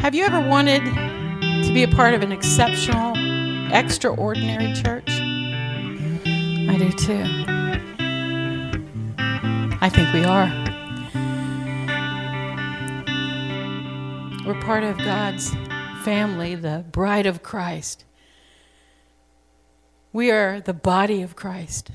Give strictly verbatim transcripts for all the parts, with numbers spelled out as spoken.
Have you ever wanted to be a part of an exceptional, extraordinary church? I do too. I think we are. We're part of God's family, the bride of Christ. We are the body of Christ.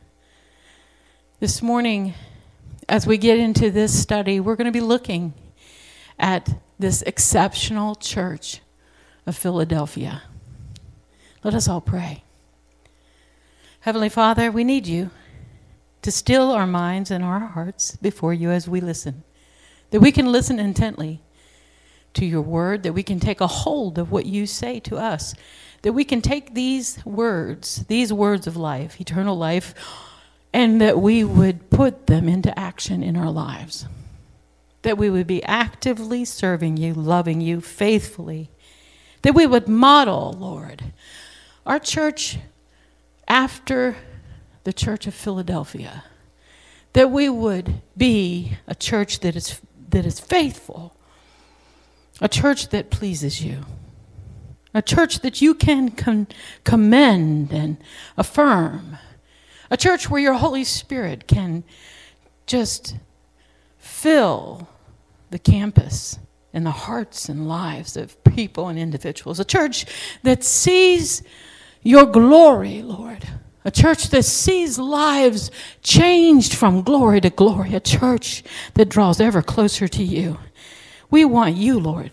This morning, as we get into this study, we're going to be looking at this exceptional church of Philadelphia. Let us all pray. Heavenly Father, we need you to still our minds and our hearts before you as we listen, that we can listen intently to your word, that we can take a hold of what you say to us, that we can take these words, these words of life, eternal life, and that we would put them into action in our lives, that we would be actively serving you, loving you faithfully, that we would model, Lord, our church after the Church of Philadelphia, that we would be a church that is that is faithful, a church that pleases you, a church that you can con- commend and affirm, a church where your Holy Spirit can just fill the campus and the hearts and lives of people and individuals, a church that sees your glory, Lord, a church that sees lives changed from glory to glory, a church that draws ever closer to you. We want you, Lord.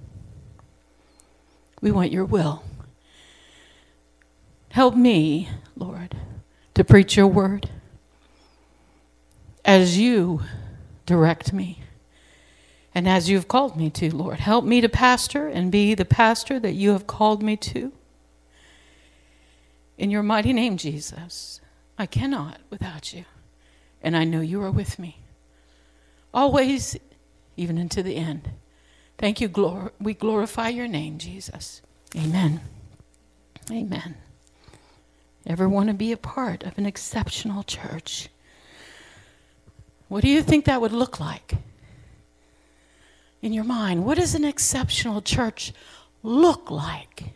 We want your will. Help me, Lord, to preach your word as you direct me and as you've called me to, Lord. Help me to pastor and be the pastor that you have called me to. In your mighty name, Jesus, I cannot without you, and I know you are with me always, even into the end. Thank you. Glor- we glorify your name, Jesus. Amen. Amen. Ever want to be a part of an exceptional church? What do you think that would look like in your mind? What does an exceptional church look like?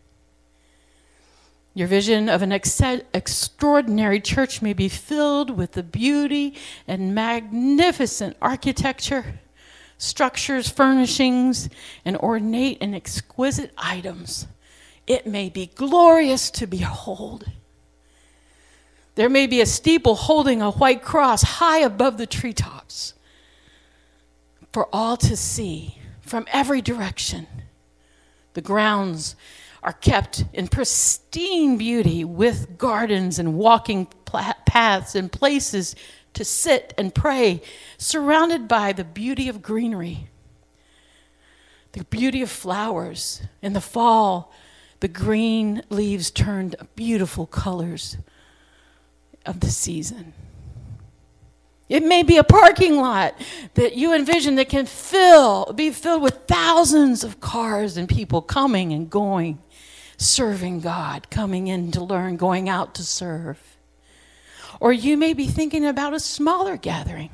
Your vision of an ex- extraordinary church may be filled with the beauty and magnificent architecture, structures, furnishings, and ornate and exquisite items. It may be glorious to behold. There may be a steeple holding a white cross high above the treetops for all to see from every direction. The grounds are kept in pristine beauty with gardens and walking paths and places to sit and pray, surrounded by the beauty of greenery, the beauty of flowers. In the fall, the green leaves turned beautiful colors of the season. It may be a parking lot that you envision that can fill, be filled with thousands of cars and people coming and going, serving God, coming in to learn, going out to serve. Or you may be thinking about a smaller gathering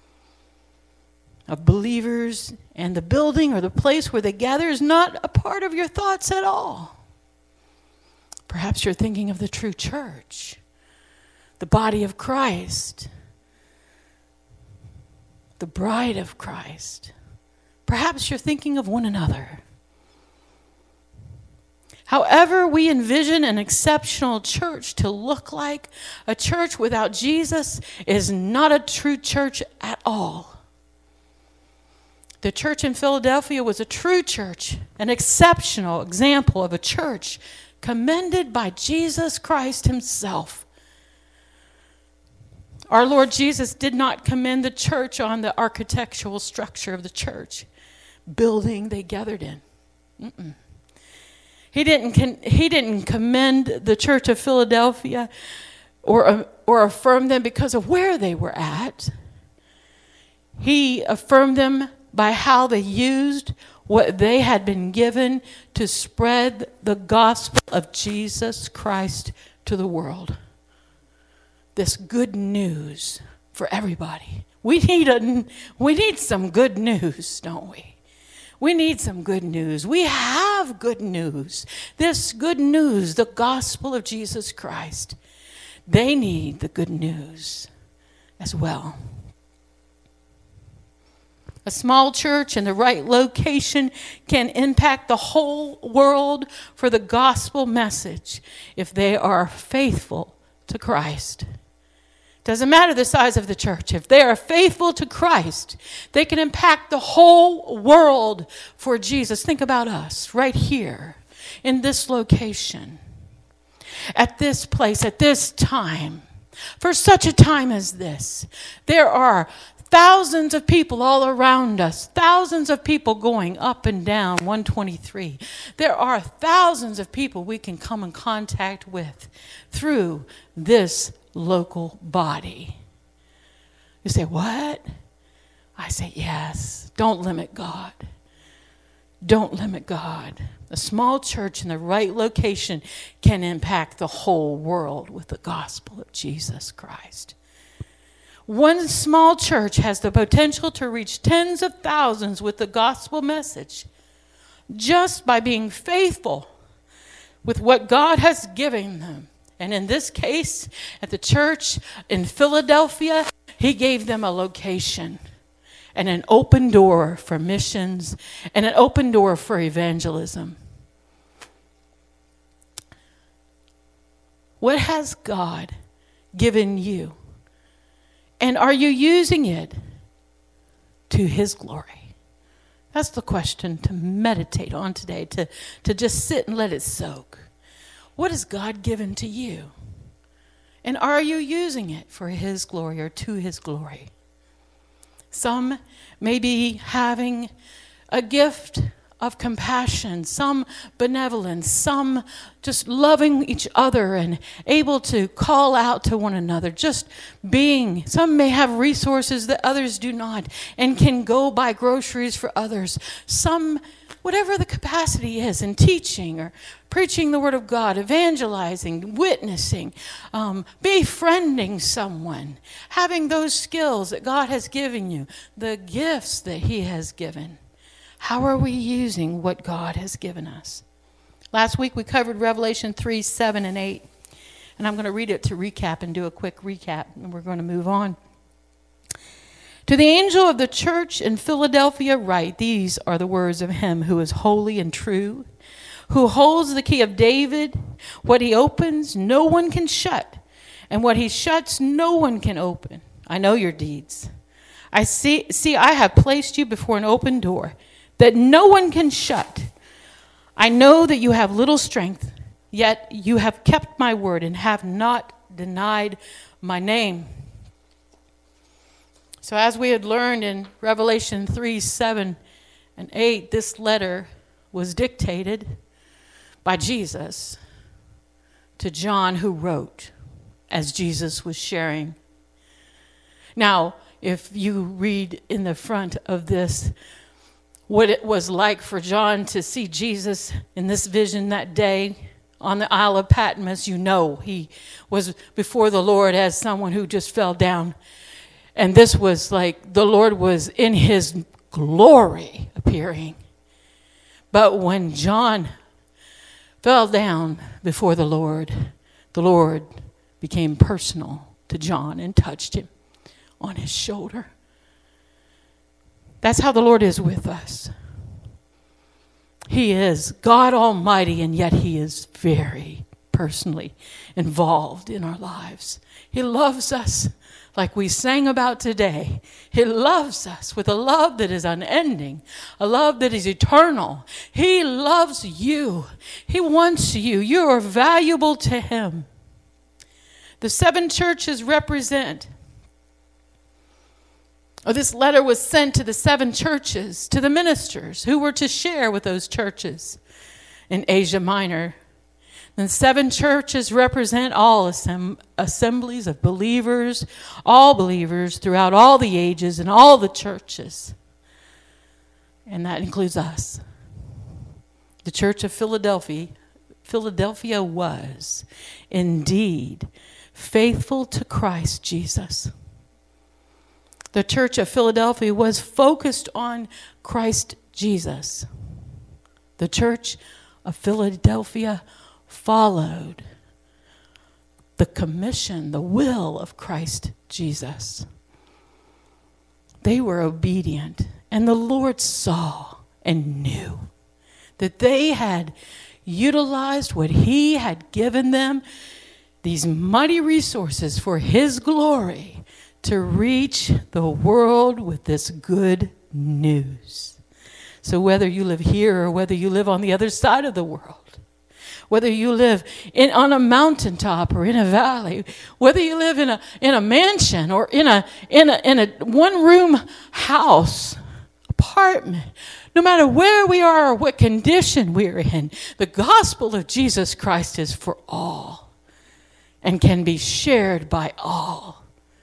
of believers, and the building or the place where they gather is not a part of your thoughts at all. Perhaps you're thinking of the true church, the body of Christ, the bride of Christ. Perhaps you're thinking of one another. However we envision an exceptional church to look like, a church without Jesus is not a true church at all. The church in Philadelphia was a true church, an exceptional example of a church commended by Jesus Christ himself. Our Lord Jesus did not commend the church on the architectural structure of the church building they gathered in. Mm-mm. He didn't, he didn't commend the church of Philadelphia or, or affirm them because of where they were at. He affirmed them by how they used what they had been given to spread the gospel of Jesus Christ to the world. This good news for everybody. We need a, we need some good news, don't we? We need some good news. We have good news. This good news, the gospel of Jesus Christ, they need the good news as well. A small church in the right location can impact the whole world for the gospel message if they are faithful to Christ. Doesn't matter the size of the church. If they are faithful to Christ, they can impact the whole world for Jesus. Think about us right here in this location, at this place, at this time. For such a time as this, there are thousands of people all around us, thousands of people going up and down one twenty-three. There are thousands of people we can come in contact with through this local body. You say, what? I say, yes. Don't limit God. Don't limit God. A small church in the right location can impact the whole world with the gospel of Jesus Christ. One small church has the potential to reach tens of thousands with the gospel message just by being faithful with what God has given them. And in this case, at the church in Philadelphia, he gave them a location and an open door for missions and an open door for evangelism. What has God given you? And are you using it to his glory? That's the question to meditate on today, to, to just sit and let it soak. What has God given to you? And are you using it for his glory or to his glory? Some may be having a gift of compassion, some benevolence, some just loving each other and able to call out to one another, just being. Some may have resources that others do not and can go buy groceries for others. Some, whatever the capacity is, in teaching or preaching the word of God, evangelizing, witnessing, um, befriending someone, having those skills that God has given you, the gifts that he has given. How are we using what God has given us? Last week we covered Revelation three, seven, and eight. And I'm going to read it to recap and do a quick recap, and we're going to move on. To the angel of the church in Philadelphia write, these are the words of him who is holy and true, who holds the key of David. What he opens, no one can shut, and what he shuts, no one can open. I know your deeds. I see, see, I have placed you before an open door that no one can shut. I know that you have little strength, yet you have kept my word and have not denied my name. So as we had learned in Revelation three, seven, and eight, this letter was dictated by Jesus to John, who wrote as Jesus was sharing. Now, if you read in the front of this what it was like for John to see Jesus in this vision that day on the Isle of Patmos, you know he was before the Lord as someone who just fell down. And this was like the Lord was in his glory appearing. But when John fell down before the Lord, the Lord became personal to John and touched him on his shoulder. That's how the Lord is with us. He is God Almighty, and yet he is very personally involved in our lives. He loves us like we sang about today. He loves us with a love that is unending, a love that is eternal. He loves you. He wants you. You are valuable to him. The seven churches represent Oh, this letter was sent to the seven churches, to the ministers who were to share with those churches in Asia Minor. The seven churches represent all assemb- assemblies of believers, all believers throughout all the ages and all the churches. And that includes us. The Church of Philadelphia, Philadelphia was indeed faithful to Christ Jesus. The Church of Philadelphia was focused on Christ Jesus. The church of Philadelphia followed the commission, the will of Christ Jesus. They were obedient, and the Lord saw and knew that they had utilized what he had given them, these mighty resources for his glory, to reach the world with this good news. So whether you live here or whether you live on the other side of the world, whether you live in, on a mountaintop or in a valley, whether you live in a in a mansion or in a in a in a one-room house, apartment, no matter where we are or what condition we're in, the gospel of Jesus Christ is for all and can be shared by all.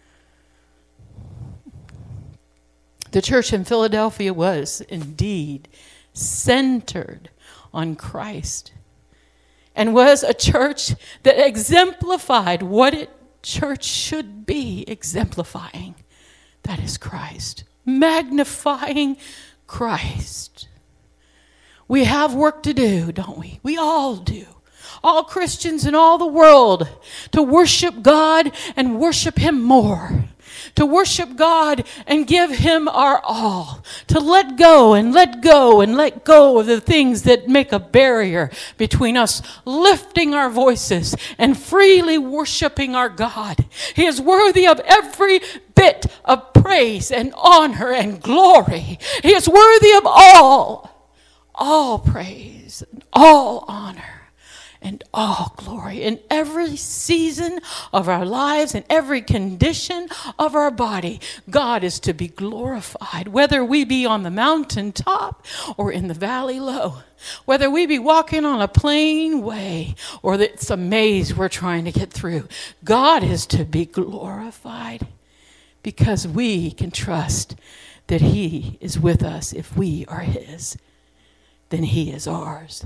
The church in Philadelphia was indeed centered on Christ, and was a church that exemplified what a church should be exemplifying. That is Christ. Magnifying Christ. We have work to do, don't we? We all do. All Christians in all the world, to worship God and worship him more. To worship God and give him our all. To let go and let go and let go of the things that make a barrier between us, lifting our voices and freely worshiping our God. He is worthy of every bit of praise and honor and glory. He is worthy of all, all praise and all honor and all glory in every season of our lives, in every condition of our body. God is to be glorified, whether we be on the mountaintop or in the valley low, whether we be walking on a plain way or it's a maze we're trying to get through. God is to be glorified because we can trust that he is with us. If we are his, then he is ours.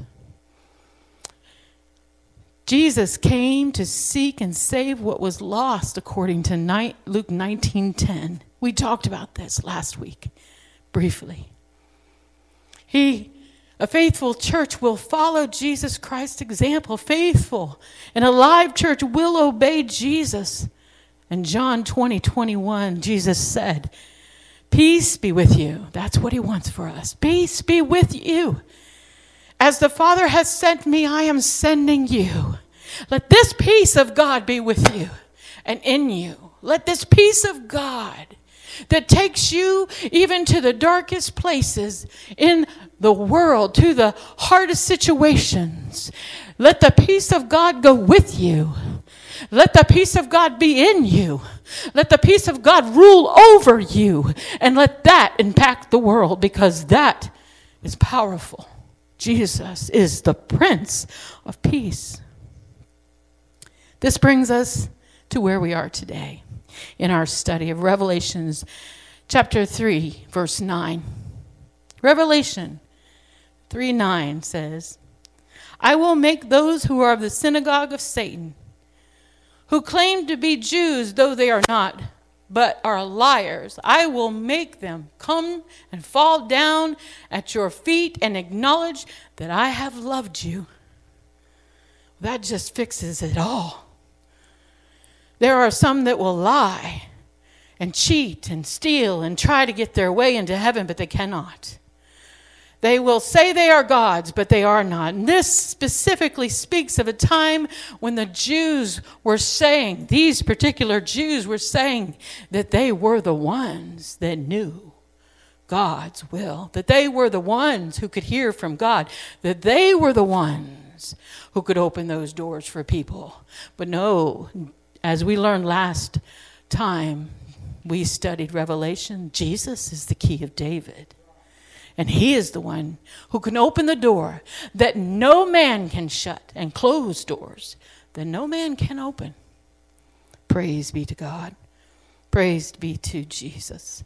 Jesus came to seek and save what was lost, according to Luke nineteen ten. We talked about this last week, briefly. He, a faithful church will follow Jesus Christ's example. Faithful and alive church will obey Jesus. In John twenty twenty-one, Jesus said, "Peace be with you." That's what he wants for us. Peace be with you. As the Father has sent me, I am sending you. Let this peace of God be with you and in you. Let this peace of God that takes you even to the darkest places in the world, to the hardest situations. Let the peace of God go with you. Let the peace of God be in you. Let the peace of God rule over you. And let that impact the world, because that is powerful. Jesus is the Prince of Peace. This brings us to where we are today in our study of Revelations chapter three, verse nine. Revelation three nine says, "I will make those who are of the synagogue of Satan, who claim to be Jews, though they are not, but are liars, I will make them come and fall down at your feet and acknowledge that I have loved you." That just fixes it all. There are some that will lie and cheat and steal and try to get their way into heaven, but they cannot. They will say they are gods, but they are not. And this specifically speaks of a time when the Jews were saying, these particular Jews were saying that they were the ones that knew God's will, that they were the ones who could hear from God, that they were the ones who could open those doors for people. But no, as we learned last time we studied Revelation, Jesus is the key of David. And he is the one who can open the door that no man can shut, and close doors that no man can open. Praise be to God. Praise be to Jesus.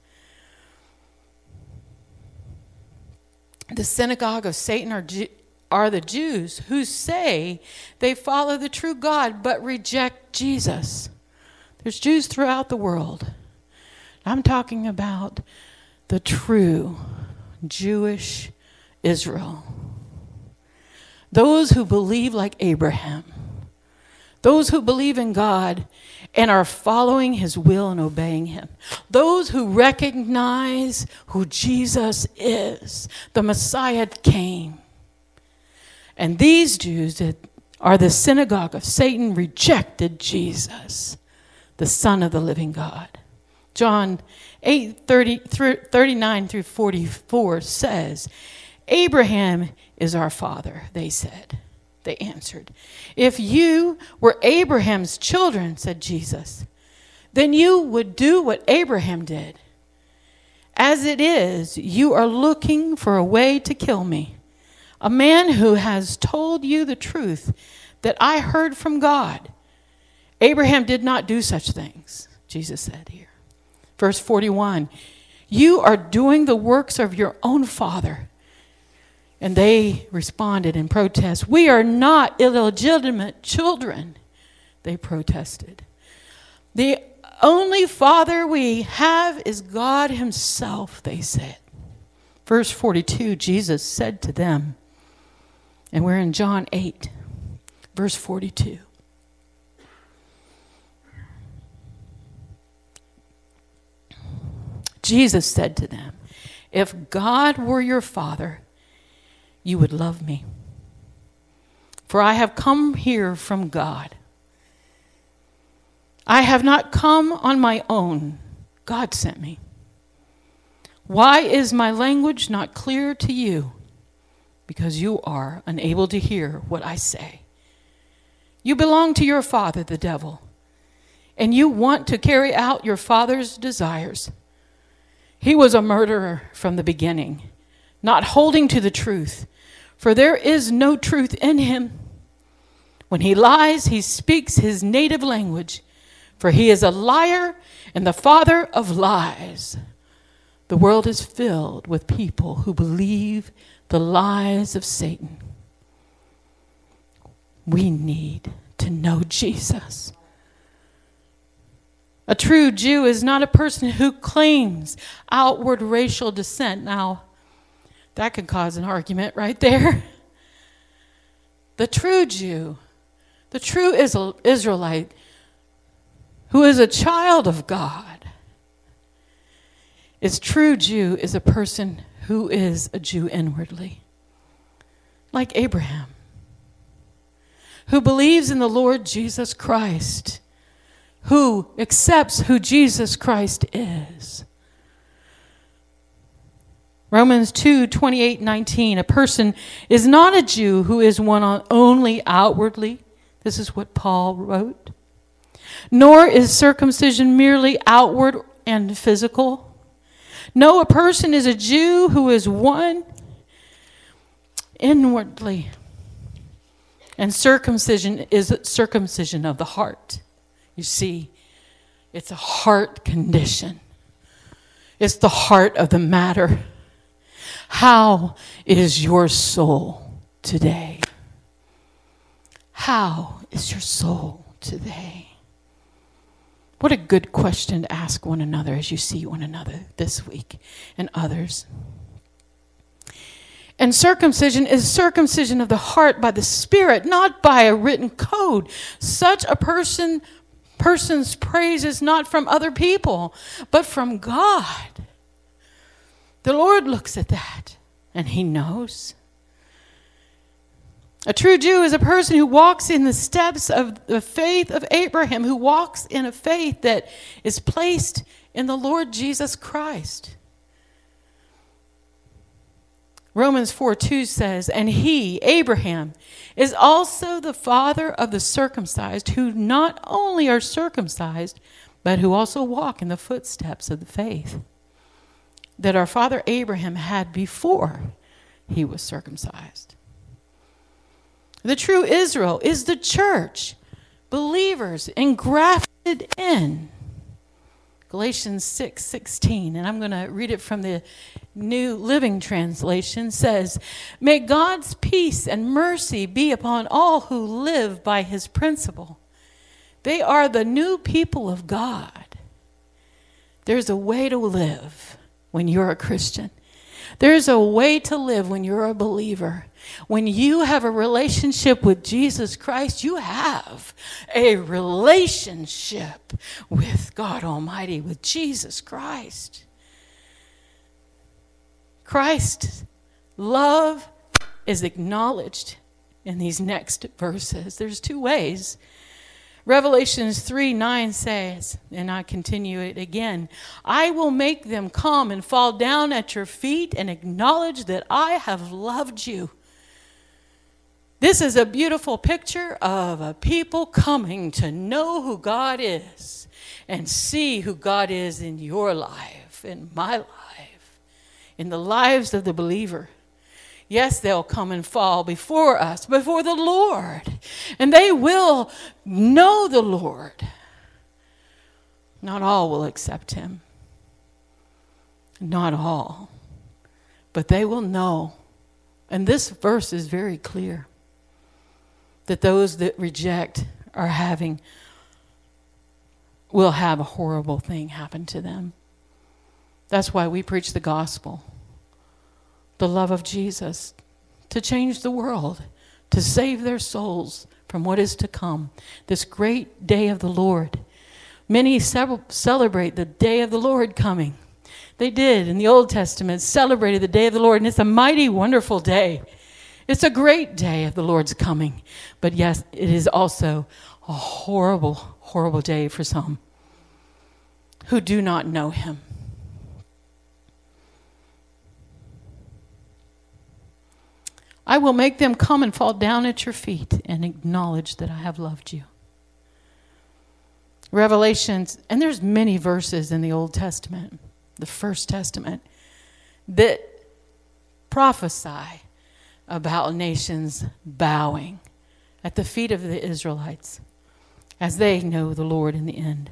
The synagogue of Satan are, are the Jews who say they follow the true God but reject Jesus. There's Jews throughout the world. I'm talking about the true Jewish Israel. Those who believe like Abraham. Those who believe in God and are following his will and obeying him. Those who recognize who Jesus is. The Messiah came. And these Jews that are the synagogue of Satan rejected Jesus, the Son of the living God. John eight, thirty, thirty-nine through forty-four says, Abraham is our father, they said. They answered, if you were Abraham's children, said Jesus, then you would do what Abraham did. As it is, you are looking for a way to kill me, a man who has told you the truth that I heard from God. Abraham did not do such things, Jesus said here. Verse forty-one, you are doing the works of your own father. And they responded in protest, we are not illegitimate children, they protested. The only father we have is God himself, they said. Verse forty-two, Jesus said to them, and we're in John eight, verse forty-two. Jesus said to them, if God were your father, you would love me. For I have come here from God. I have not come on my own. God sent me. Why is my language not clear to you? Because you are unable to hear what I say. You belong to your father, the devil, and you want to carry out your father's desires. He was a murderer from the beginning, not holding to the truth, for there is no truth in him. When he lies, he speaks his native language, for he is a liar and the father of lies. The world is filled with people who believe the lies of Satan. We need to know Jesus. A true Jew is not a person who claims outward racial descent. Now, that could cause an argument right there. The true Jew, the true Israelite, who is a child of God, is true Jew is a person who is a Jew inwardly, like Abraham, who believes in the Lord Jesus Christ, who accepts who Jesus Christ is. Romans two, twenty-eight, nineteen, a person is not a Jew who is one only outwardly. This is what Paul wrote. Nor is circumcision merely outward and physical. No, a person is a Jew who is one inwardly. And circumcision is circumcision of the heart. You see, it's a heart condition. It's the heart of the matter. How is your soul today? How is your soul today? What a good question to ask one another as you see one another this week and others. And circumcision is circumcision of the heart by the Spirit, not by a written code. Such a person, person's praise is not from other people, but from God. The Lord looks at that, and he knows. A true Jew is a person who walks in the steps of the faith of Abraham, who walks in a faith that is placed in the Lord Jesus Christ. Romans four two says, and he, Abraham, is also the father of the circumcised, who not only are circumcised, but who also walk in the footsteps of the faith that our father Abraham had before he was circumcised. The true Israel is the church, believers engrafted in. Galatians six sixteen, and I'm going to read it from the New Living Translation, says, may God's peace and mercy be upon all who live by his principle. They are the new people of God. There's a way to live when you're a Christian. There's a way to live when you're a believer. When you have a relationship with Jesus Christ, you have a relationship with God Almighty, with Jesus Christ. Christ's love is acknowledged in these next verses. There's two ways. Revelations three nine says, and I continue it again, I will make them come and fall down at your feet and acknowledge that I have loved you. This is a beautiful picture of a people coming to know who God is and see who God is in your life, in my life, in the lives of the believer. Yes, they'll come and fall before us, before the Lord. And they will know the Lord. Not all will accept him. Not all. But they will know. And this verse is very clear. That those that reject are having, will have a horrible thing happen to them. That's why we preach the gospel. The love of Jesus, to change the world, to save their souls from what is to come, this great day of the Lord. Many celebrate the day of the Lord coming. They did in the Old Testament, celebrated the day of the Lord, and it's a mighty, wonderful day. It's a great day of the Lord's coming. But yes, it is also a horrible, horrible day for some who do not know him. I will make them come and fall down at your feet and acknowledge that I have loved you. Revelations, and there's many verses in the Old Testament, the First Testament, that prophesy about nations bowing at the feet of the Israelites as they know the Lord in the end.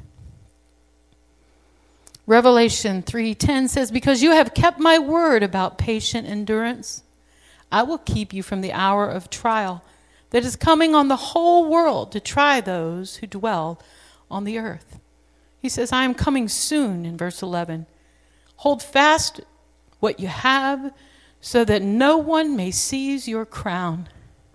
Revelation three ten says, because you have kept my word about patient endurance, I will keep you from the hour of trial that is coming on the whole world to try those who dwell on the earth. He says, I am coming soon, in verse eleven. Hold fast what you have so that no one may seize your crown.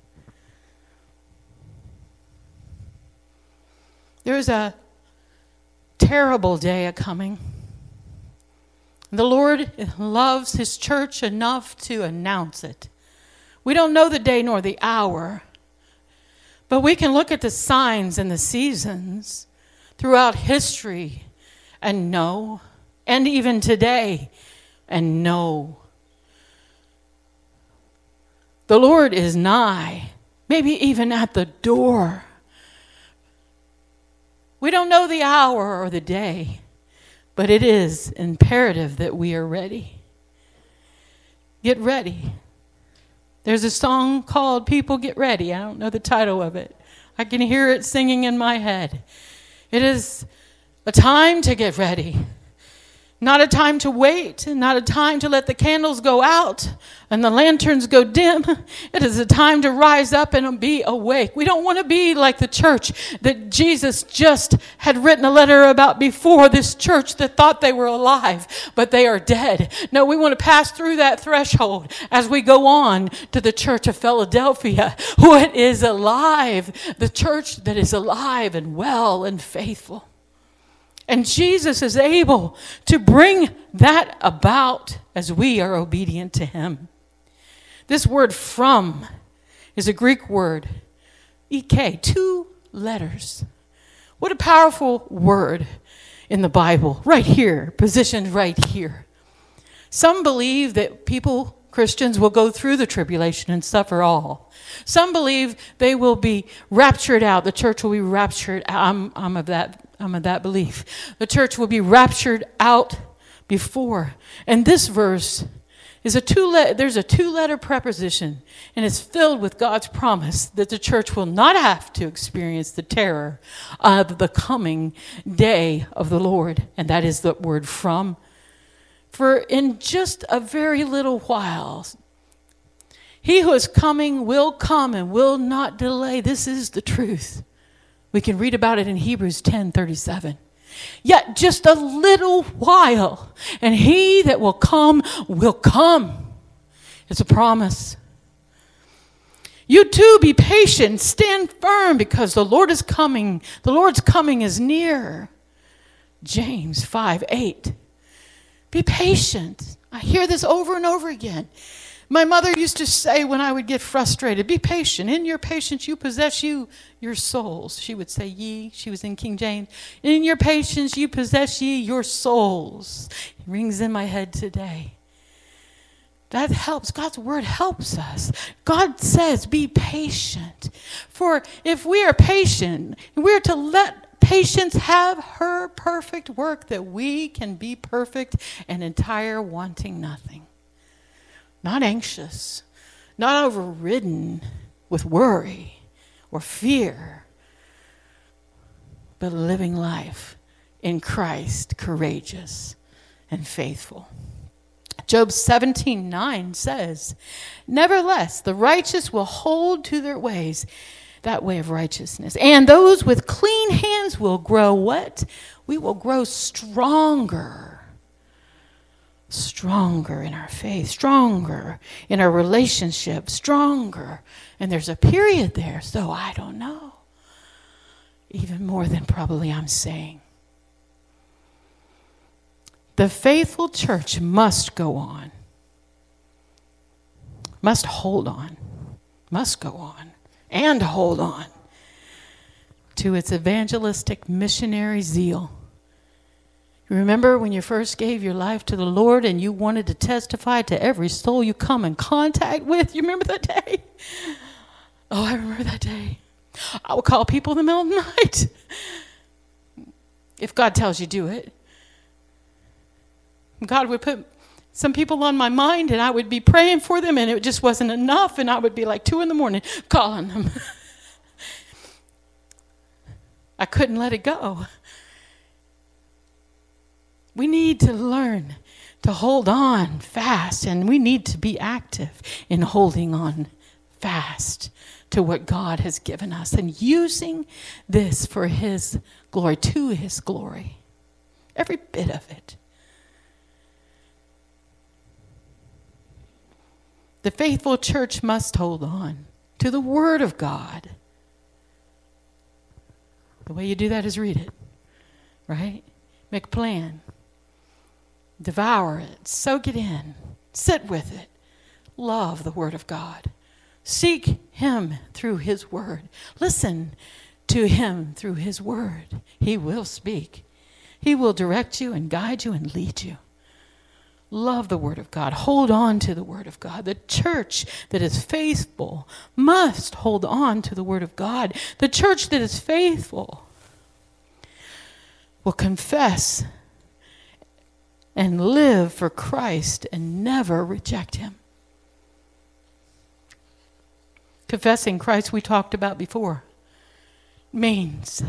There is a terrible day a coming. The Lord loves his church enough to announce it. We don't know the day nor the hour, but we can look at the signs and the seasons throughout history and know, and even today, and know. The Lord is nigh, maybe even at the door. We don't know the hour or the day, but it is imperative that we are ready. Get ready. There's a song called People Get Ready. I don't know the title of it. I can hear it singing in my head. It is a time to get ready. Not a time to wait, not a time to let the candles go out and the lanterns go dim. It is a time to rise up and be awake. We don't want to be like the church that Jesus just had written a letter about before, this church that thought they were alive, but they are dead. No, we want to pass through that threshold as we go on to the church of Philadelphia, who is alive, the church that is alive and well and faithful. And Jesus is able to bring that about as we are obedient to him. This word from is a Greek word, ek, two letters. What a powerful word in the Bible, right here, positioned right here. Some believe that people, Christians, will go through the tribulation and suffer all. Some believe they will be raptured out. The church will be raptured. I'm, I'm of that I'm of that belief. The church will be raptured out before. And this verse is a two le- there's a two-letter preposition, and it's filled with God's promise that the church will not have to experience the terror of the coming day of the Lord. And that is the word from. For in just a very little while, he who is coming will come and will not delay. This is the truth. We can read about it in Hebrews ten thirty-seven. Yet just a little while, and he that will come will come. It's a promise. You too be patient, stand firm, because the Lord is coming. The Lord's coming is near. James five eight. Be patient. I hear this over and over again. My mother used to say when I would get frustrated, be patient. In your patience you possess you your souls. She would say ye. She was in King James. In your patience you possess ye your souls. It rings in my head today. That helps. God's word helps us. God says be patient. For if we are patient, we're to let patience have her perfect work, that we can be perfect and entire, wanting nothing. Not anxious, not overridden with worry or fear, but living life in Christ, courageous and faithful. Job seventeen nine says, nevertheless, the righteous will hold to their ways, that way of righteousness. And those with clean hands will grow what? We will grow stronger. Stronger in our faith, stronger in our relationship, stronger. And there's a period there, so I don't know. Even more than probably I'm saying. The faithful church must go on. Must hold on. Must go on. And hold on to its evangelistic missionary zeal. Remember when you first gave your life to the Lord and you wanted to testify to every soul you come in contact with? You remember that day? Oh, I remember that day. I would call people in the middle of the night. If God tells you do it. God would put some people on my mind and I would be praying for them and it just wasn't enough, and I would be like two in the morning calling them. I couldn't let it go. We need to learn to hold on fast, and we need to be active in holding on fast to what God has given us and using this for his glory, to his glory. Every bit of it. The faithful church must hold on to the Word of God. The way you do that is read it, right? Make a plan. Devour it. Soak it in. Sit with it. Love the Word of God. Seek him through his Word. Listen to him through his Word. He will speak. He will direct you and guide you and lead you. Love the Word of God. Hold on to the Word of God. The church that is faithful must hold on to the Word of God. The church that is faithful will confess and live for Christ and never reject him. Confessing Christ, we talked about before, means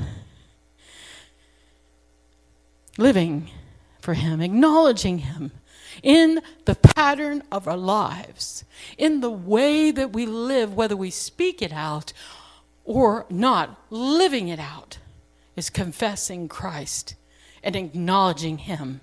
living for him, acknowledging him in the pattern of our lives, in the way that we live, whether we speak it out or not. Living it out is confessing Christ and acknowledging him.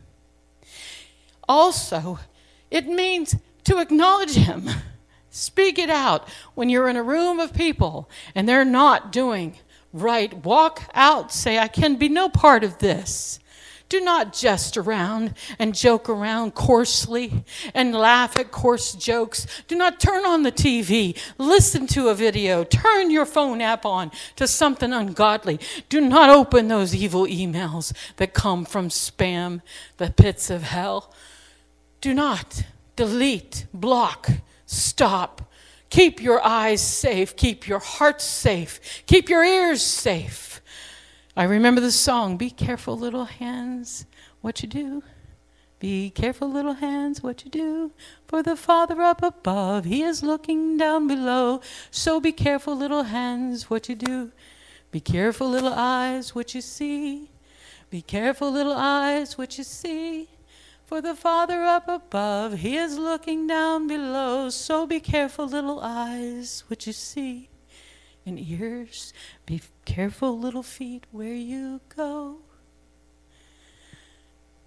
Also, it means to acknowledge him. Speak it out. When you're in a room of people and they're not doing right, walk out, say, I can be no part of this. Do not jest around and joke around coarsely and laugh at coarse jokes. Do not turn on the T V, listen to a video, turn your phone app on to something ungodly. Do not open those evil emails that come from spam, the pits of hell. Do not delete, block, stop. Keep your eyes safe. Keep your heart safe. Keep your ears safe. I remember the song, be careful, little hands, what you do. Be careful, little hands, what you do. For the Father up above, he is looking down below. So be careful, little hands, what you do. Be careful, little eyes, what you see. Be careful, little eyes, what you see. For the Father up above, he is looking down below. So be careful, little eyes, what you see. And ears, be careful, little feet, where you go.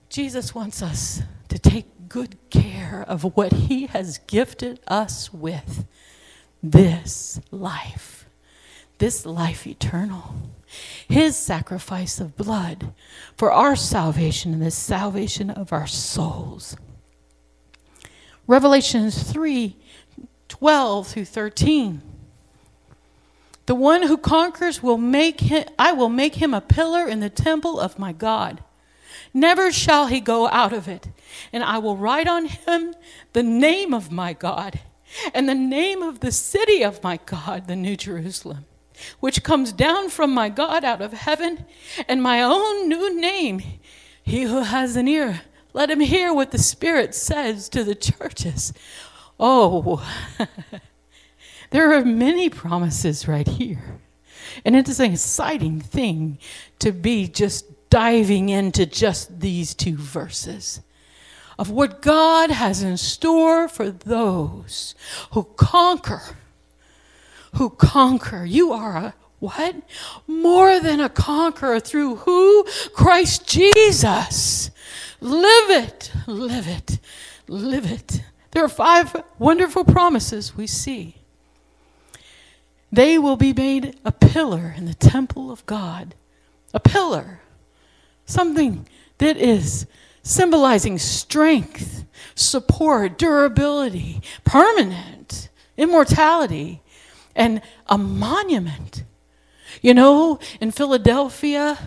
Jesus wants us to take good care of what he has gifted us with. This life. This life eternal. His sacrifice of blood for our salvation and the salvation of our souls. Revelation three, twelve through thirteen. The one who conquers will make him, I will make him a pillar in the temple of my God. Never shall he go out of it. And I will write on him the name of my God and the name of the city of my God, the New Jerusalem, which comes down from my God out of heaven, and my own new name. He who has an ear, let him hear what the Spirit says to the churches. Oh, there are many promises right here. And it is an exciting thing to be just diving into just these two verses of what God has in store for those who conquer. Who conquer. You are a what? More than a conqueror through who? Christ Jesus. Live it. Live it. Live it. There are five wonderful promises we see. They will be made a pillar in the temple of God. A pillar. Something that is symbolizing strength, support, durability, permanent, immortality, and a monument. You know, in Philadelphia,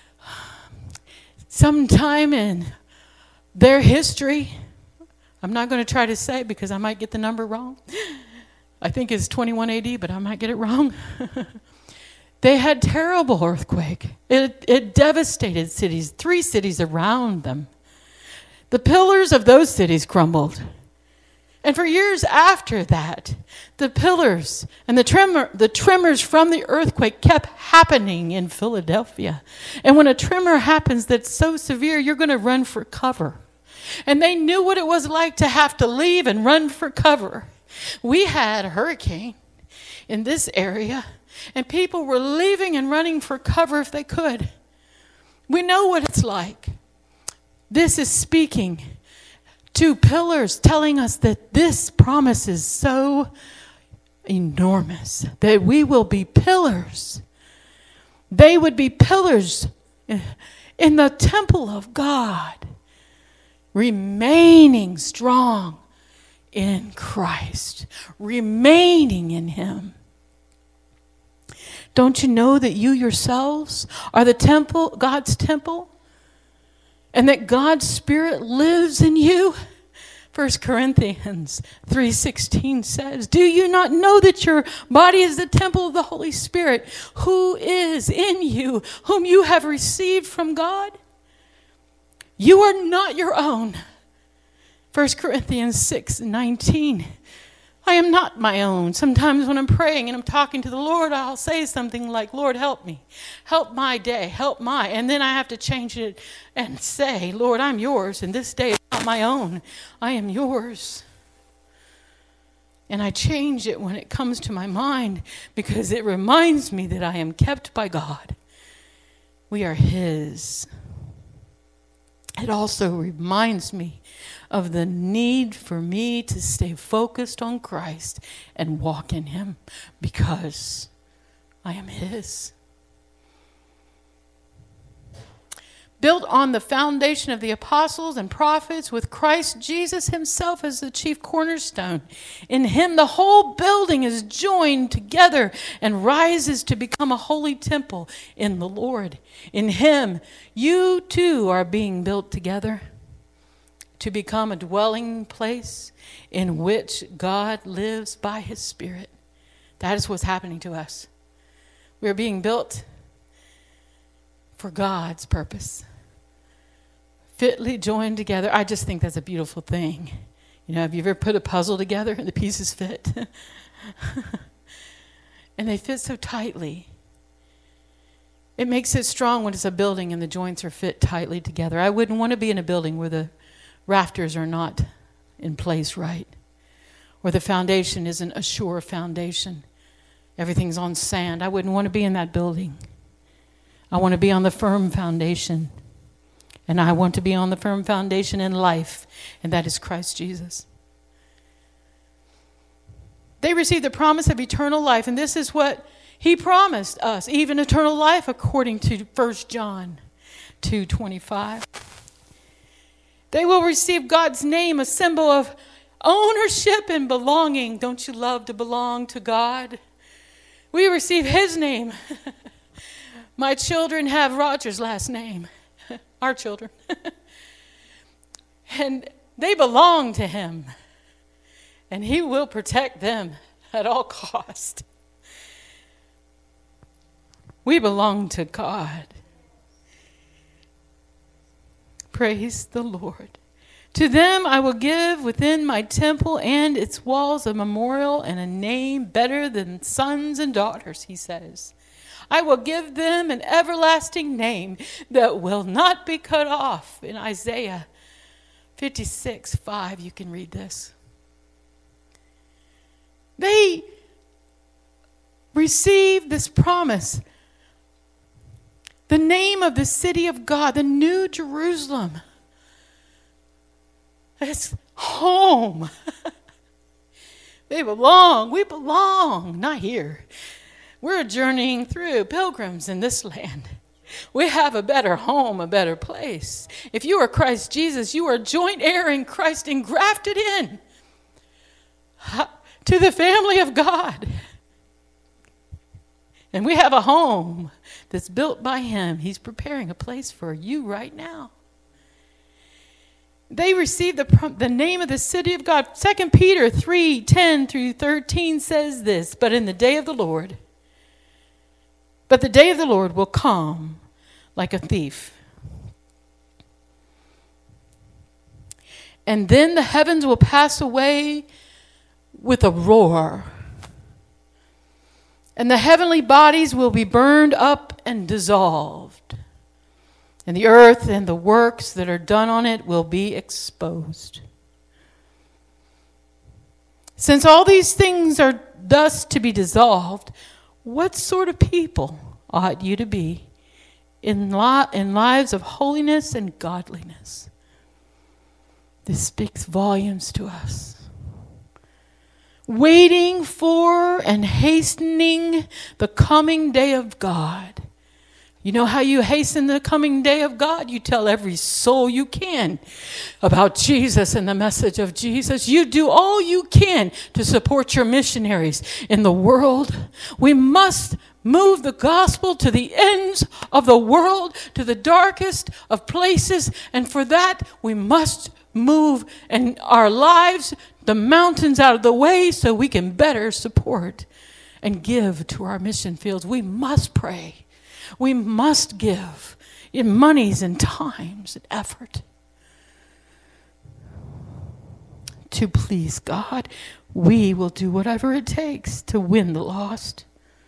sometime in their history, I'm not going to try to say it because I might get the number wrong. I think it's twenty-one A D, but I might get it wrong. They had terrible earthquake. It, it devastated cities, three cities around them. The pillars of those cities crumbled. And for years after that, the pillars and the tremor, the tremors from the earthquake kept happening in Philadelphia. And when a tremor happens that's so severe, you're going to run for cover. And they knew what it was like to have to leave and run for cover. We had a hurricane in this area, and people were leaving and running for cover if they could. We know what it's like. This is speaking to pillars, telling us that this promise is so enormous that we will be pillars. They would be pillars in the temple of God, remaining strong in Christ, remaining in him. Don't you know that you yourselves are the temple, God's temple, and that God's Spirit lives in you? First Corinthians three sixteen says, do you not know that your body is the temple of the Holy Spirit, who is in you, whom you have received from God? You are not your own. First Corinthians six nineteen. I am not my own. Sometimes when I'm praying and I'm talking to the Lord, I'll say something like, Lord, help me. Help my day. Help my. And then I have to change it and say, Lord, I'm yours. And this day is not my own. I am yours. And I change it when it comes to my mind because it reminds me that I am kept by God. We are his. It also reminds me of the need for me to stay focused on Christ and walk in him because I am his. Built on the foundation of the apostles and prophets with Christ Jesus himself as the chief cornerstone. In him the whole building is joined together and rises to become a holy temple in the Lord. In him you too are being built together to become a dwelling place in which God lives by his Spirit. That is what's happening to us. We are being built for God's purpose. Fitly joined together. I just think that's a beautiful thing. You know, have you ever put a puzzle together and the pieces fit? And they fit so tightly. It makes it strong when it's a building and the joints are fit tightly together. I wouldn't want to be in a building where the rafters are not in place right, where the foundation isn't a sure foundation. Everything's on sand. I wouldn't want to be in that building. I want to be on the firm foundation. And I want to be on the firm foundation in life, and that is Christ Jesus. They received the promise of eternal life, and this is what he promised us, even eternal life, according to First John two twenty-five. They will receive God's name, a symbol of ownership and belonging. Don't you love to belong to God? We receive his name. My children have Roger's last name. Our children. And they belong to him. And he will protect them at all cost. We belong to God. Praise the Lord. To them I will give within my temple and its walls a memorial and a name better than sons and daughters, he says. I will give them an everlasting name that will not be cut off. In Isaiah fifty-six five, you can read this. They received this promise. The name of the city of God, the New Jerusalem. It's home. They belong. We belong. Not here. We're journeying through, pilgrims in this land. We have a better home, a better place. If you are Christ Jesus, you are joint heir in Christ and grafted in to the family of God. And we have a home that's built by him. He's preparing a place for you right now. They received the, the name of the city of God. Second Peter three ten through thirteen says this, but in the day of the Lord, but the day of the Lord will come like a thief. And then the heavens will pass away with a roar. And the heavenly bodies will be burned up and dissolved. And the earth and the works that are done on it will be exposed. Since all these things are thus to be dissolved, what sort of people ought you to be in, li- in lives of holiness and godliness? This speaks volumes to us. Waiting for and hastening the coming day of God. You know how you hasten the coming day of God? You tell every soul you can about Jesus and the message of Jesus. You do all you can to support your missionaries in the world. We must move the gospel to the ends of the world, to the darkest of places. And for that, we must move in our lives the mountains out of the way so we can better support and give to our mission fields. We must pray. We must give in monies and times and effort to please God. We will do whatever it takes to win the lost.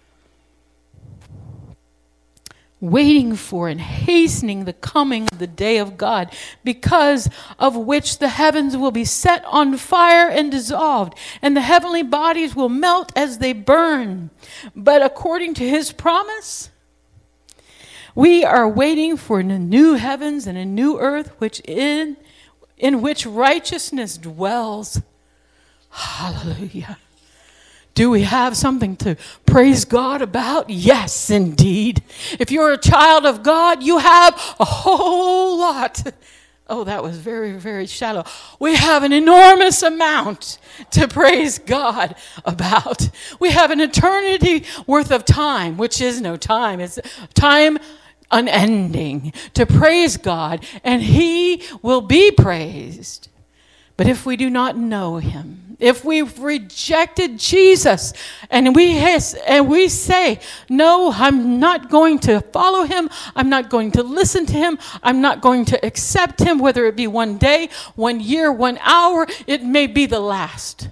Waiting for and hastening the coming of the day of God, because of which the heavens will be set on fire and dissolved, and the heavenly bodies will melt as they burn. But according to his promise, we are waiting for a new heavens and a new earth, which in, in which righteousness dwells. Hallelujah. Do we have something to praise God about? Yes, indeed. If you're a child of God, you have a whole lot. Oh, that was very, very shallow. We have an enormous amount to praise God about. We have an eternity worth of time, which is no time. It's time unending to praise God, and he will be praised. But if we do not know him, if we've rejected Jesus and we has, and we say, no, I'm not going to follow him, I'm not going to listen to him, I'm not going to accept him, whether it be one day, one year, one hour, it may be the last.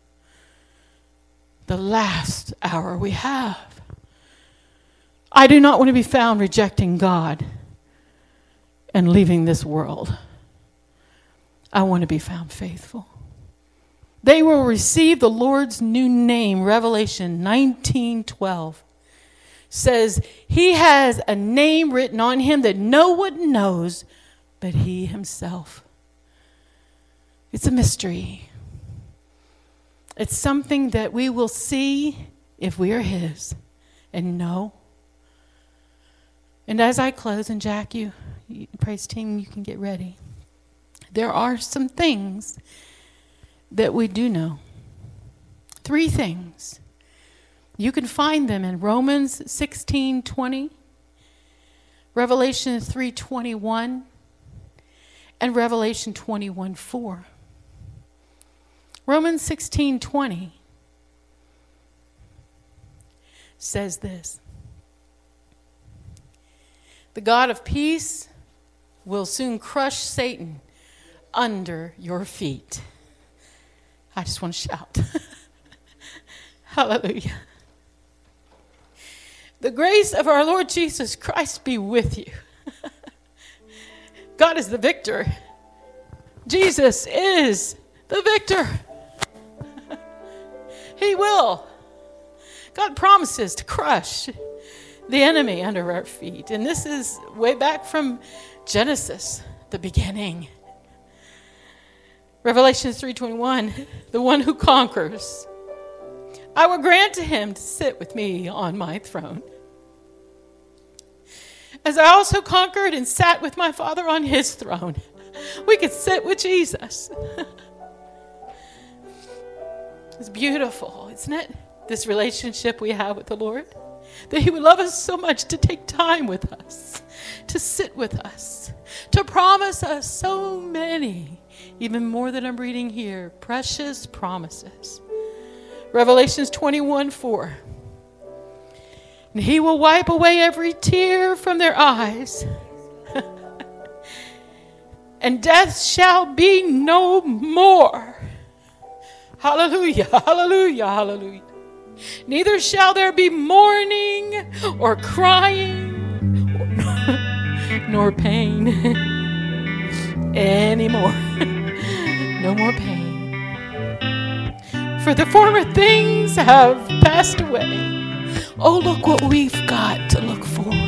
The last hour we have. I do not want to be found rejecting God and leaving this world. I want to be found faithful. They will receive the Lord's new name. Revelation nineteen twelve says, he has a name written on him that no one knows but he himself. It's a mystery. It's something that we will see if we are his and know. And as I close, and Jack, you, you praise team, you can get ready. There are some things that we do know. Three things. You can find them in Romans sixteen twenty, Revelation three twenty-one, and Revelation twenty-one four. Romans sixteen twenty says this: the God of peace will soon crush Satan under your feet. I just want to shout. Hallelujah. The grace of our Lord Jesus Christ be with you. God is the victor. Jesus is the victor. He will. God promises to crush the enemy under our feet. And this is way back from Genesis, the beginning. Revelation three twenty-one, the one who conquers, I will grant to him to sit with me on my throne, as I also conquered and sat with my Father on his throne. We could sit with Jesus. It's beautiful, isn't it? This relationship we have with the Lord. That he would love us so much to take time with us, to sit with us, to promise us so many, even more than I'm reading here, precious promises. Revelations twenty-one four. And he will wipe away every tear from their eyes. And death shall be no more. Hallelujah, hallelujah, hallelujah. Neither shall there be mourning or crying or, nor pain anymore. No more pain. For the former things have passed away. Oh, look what we've got to look forward